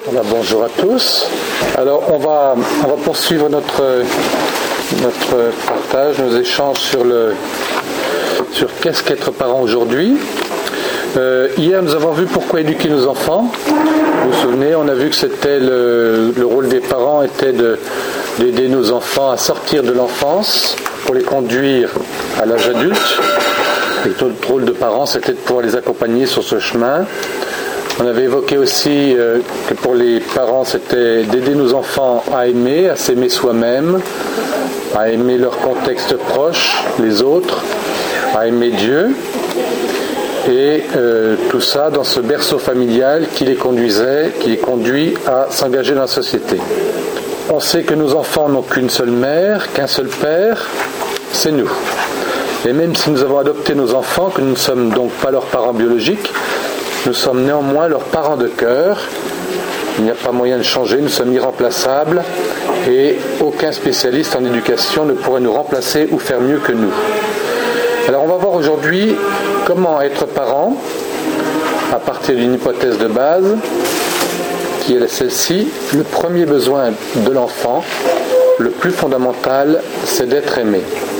Voilà, bonjour à tous. Alors on va poursuivre notre partage, nos échanges sur qu'est-ce qu'être parent aujourd'hui. Hier nous avons vu pourquoi éduquer nos enfants. Vous vous souvenez, on a vu que c'était le rôle des parents était d'aider nos enfants à sortir de l'enfance pour les conduire à l'âge adulte. Et notre rôle de parents, c'était de pouvoir les accompagner sur ce chemin. On avait évoqué aussi que pour les parents, c'était d'aider nos enfants à aimer, à s'aimer soi-même, à aimer leur contexte proche, les autres, à aimer Dieu. Et tout ça dans ce berceau familial qui les conduit à s'engager dans la société. On sait que nos enfants n'ont qu'une seule mère, qu'un seul père, c'est nous. Et même si nous avons adopté nos enfants, que nous ne sommes donc pas leurs parents biologiques, nous sommes néanmoins leurs parents de cœur. Il n'y a pas moyen de changer, nous sommes irremplaçables et aucun spécialiste en éducation ne pourrait nous remplacer ou faire mieux que nous. Alors on va voir aujourd'hui comment être parent à partir d'une hypothèse de base qui est celle-ci. Le premier besoin de l'enfant, le plus fondamental, c'est d'être aimé.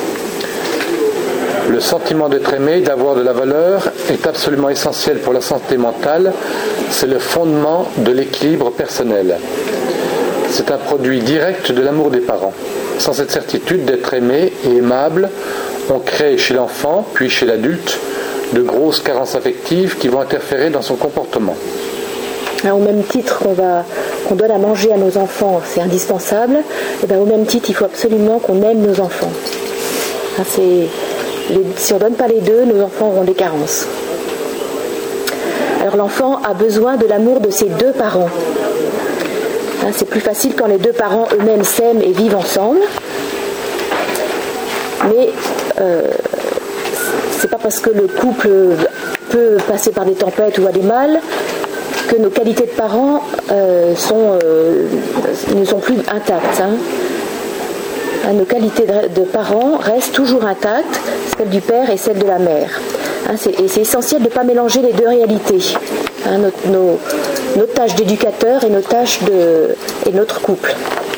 Le sentiment d'être aimé, d'avoir de la valeur, est absolument essentiel pour la santé mentale. C'est le fondement de l'équilibre personnel. C'est un produit direct de l'amour des parents. Sans cette certitude d'être aimé et aimable, on crée chez l'enfant, puis chez l'adulte, de grosses carences affectives qui vont interférer dans son comportement. Alors, au même titre qu'on donne à manger à nos enfants, c'est indispensable, et bien, au même titre, il faut absolument qu'on aime nos enfants. Si on ne donne pas les deux, nos enfants auront des carences. Alors l'enfant a besoin de l'amour de ses deux parents. C'est plus facile quand les deux parents eux-mêmes s'aiment et vivent ensemble. Mais c'est pas parce que le couple peut passer par des tempêtes ou à des mal que nos qualités de parents ne sont plus intactes. Nos qualités de parents restent toujours intactes, celle du père et celle de la mère. Et c'est essentiel de ne pas mélanger les deux réalités. Nos tâches d'éducateur et nos tâches et notre couple.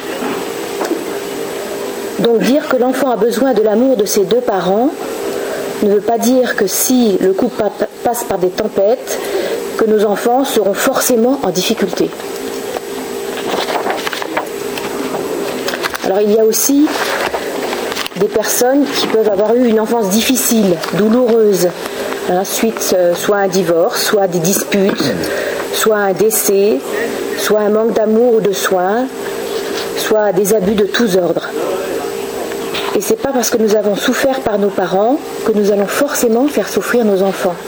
Donc dire que l'enfant a besoin de l'amour de ses deux parents ne veut pas dire que si le couple passe par des tempêtes, que nos enfants seront forcément en difficulté. Alors il y a aussi des personnes qui peuvent avoir eu une enfance difficile, douloureuse, suite soit un divorce, soit des disputes, soit un décès, soit un manque d'amour ou de soins, soit des abus de tous ordres. Et c'est pas parce que nous avons souffert par nos parents que nous allons forcément faire souffrir nos enfants.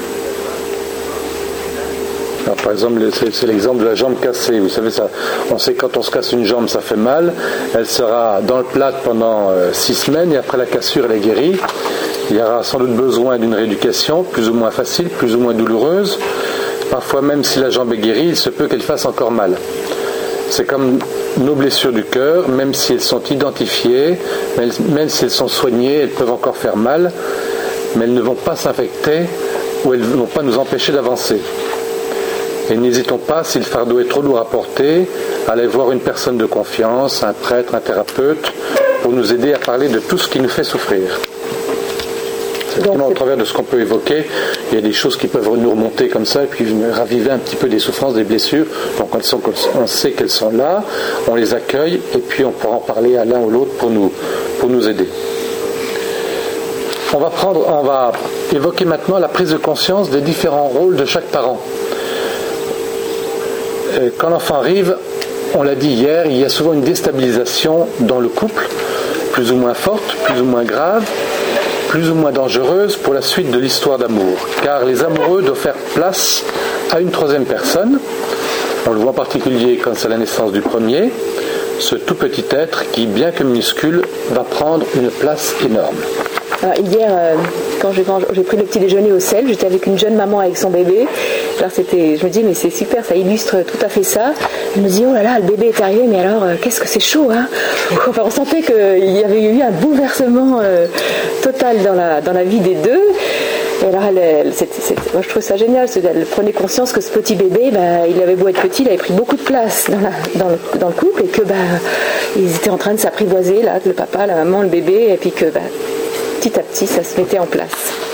Alors, par exemple, c'est l'exemple de la jambe cassée. Vous savez, ça, on sait que quand on se casse une jambe, ça fait mal. Elle sera dans le plâtre pendant 6 semaines et après la cassure, elle est guérie. Il y aura sans doute besoin d'une rééducation, plus ou moins facile, plus ou moins douloureuse. Parfois, même si la jambe est guérie, il se peut qu'elle fasse encore mal. C'est comme nos blessures du cœur, même si elles sont identifiées, même si elles sont soignées, elles peuvent encore faire mal, mais elles ne vont pas s'infecter ou elles ne vont pas nous empêcher d'avancer. Et n'hésitons pas, si le fardeau est trop lourd à porter, à aller voir une personne de confiance, un prêtre, un thérapeute, pour nous aider à parler de tout ce qui nous fait souffrir. Au travers de ce qu'on peut évoquer, il y a des choses qui peuvent nous remonter comme ça, et puis raviver un petit peu des souffrances, des blessures. Donc on sait qu'elles sont là, on les accueille, et puis on pourra en parler à l'un ou l'autre pour nous aider. On va évoquer maintenant la prise de conscience des différents rôles de chaque parent. Quand l'enfant arrive, on l'a dit hier, il y a souvent une déstabilisation dans le couple, plus ou moins forte, plus ou moins grave, plus ou moins dangereuse pour la suite de l'histoire d'amour. Car les amoureux doivent faire place à une troisième personne. On le voit en particulier quand c'est la naissance du premier, ce tout petit être qui, bien que minuscule, va prendre une place énorme. Alors, hier, quand j'ai pris le petit déjeuner au sel, j'étais avec une jeune maman avec son bébé. Alors je me dis, mais c'est super, ça illustre tout à fait ça. Je me dis, oh là là, le bébé est arrivé, mais alors, qu'est-ce que c'est chaud, hein. Enfin, on sentait qu'il y avait eu un bouleversement total dans la vie des deux. Et alors, moi je trouve ça génial, elle prenait conscience que ce petit bébé, il avait beau être petit, il avait pris beaucoup de place dans le couple, et que ils étaient en train de s'apprivoiser, là, le papa, la maman, le bébé, et puis que petit à petit ça se mettait en place.